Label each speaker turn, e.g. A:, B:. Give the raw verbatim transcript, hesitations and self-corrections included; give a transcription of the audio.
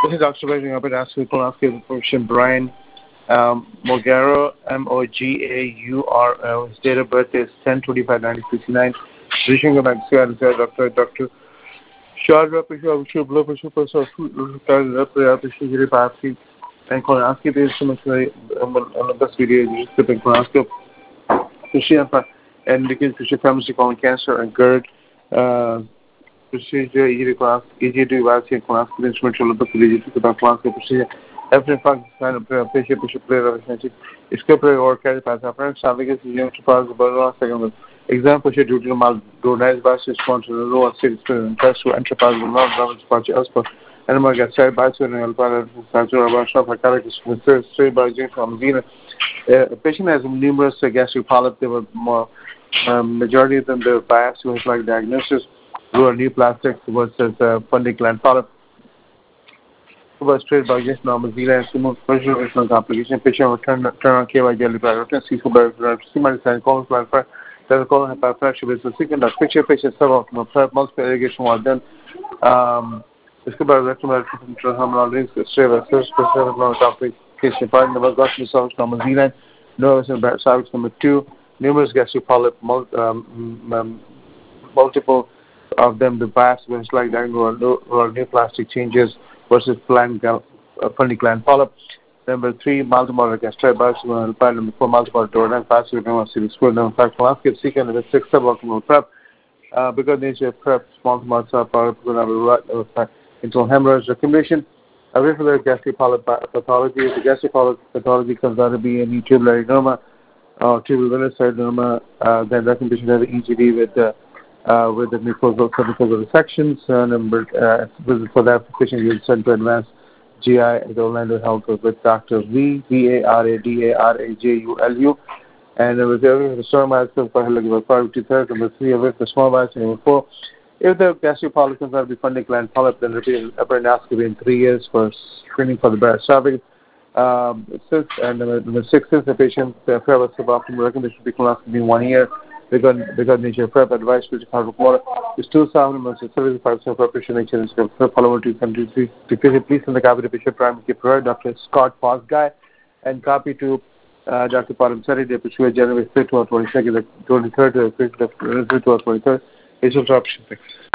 A: This is Doctor Rajan. I've been asking colonoscopy patient Brian um, Mogaro, M O G A U R L. His date of birth is ten twenty-five nineteen sixty-nine. Vision of Mexico, Doctor Doctor Shadra Pisha, Blood Pressure, Pressure, Pressure, Biopsy, and colonoscopy instruments. On the best video is clipping colonoscopy. And because Fisher family colon cancer and GERD. Uh, procedure, E G D vaccine, colonoscopy instrument, look at the colonoscopy procedure. Every function kind of patient, patient player of essentially. Escape or carry pass. Apparent salvage is young to pass the burden second. Example, she due to the mal donized by response to the lower city and test to enter pass the non damage party as per animal gets side by to an alpha factor about shop a character straight by Jane from Venus. A patient has numerous gastric polyps. They were more um, majority of them the biopsy was like diagnosis. Who are new plastics versus uh, funding gland polyp. Who was straight by just normal zero and smooth pressure original complication. Patient will turn, turn on K Y jelly pararotin, C four pararotin, C minus and colon plant fire. There's a colon hyperfracture with the second of picture patient suboptimal prep, multiple irrigation was done. Um, this could be rectal terminal links, straight by first percent of complication. Part number got to solve normal zero, nervous and bad cervix number two, numerous gastric polyp, mul- um, um, multiple of them the biopsy was like that or new plastic changes versus planned uh, funny gland polyp. Number three, multimodal gastric biopsy. Number four, multiple door and passive number six, school number five, colonoscopy sequence. Number six, suboptimal prep. Uh, because nature prep, small amounts of polyp will have a right internal hemorrhage accumulation. A regular gastric polyp pathology. The gastric polyp pathology comes out to be any tubular adenoma or tubular adenoma. Uh, then recommendation of E G D with the Uh, with the mucosal submucosal resections. Uh, number uh, for that patient, you send to advanced G I at Orlando Health with Doctor V V A R A D A R A J U L U, and it was the strong biopsy for third. Number three, with the small biopsy. Number four, if the gastric polyp comes out to be funding gland polyp, then repeat upper endoscopy in three years for screening for the Barrett-Esophagus. Um, six, and number, number six, since the patient uh, prep suboptimal, recommendation should be colonoscopy in one year. Because because nature prep advice which part of water is two thousand seventy five percent preparation nature is follow to continue to please send the copy to Bishop Prime Keeper, Doctor Scott Foss Guy, and copy to uh, Doctor Param Sari, the Pursuer January fifth or twenty second, twenty third, fifth or twenty third, is option.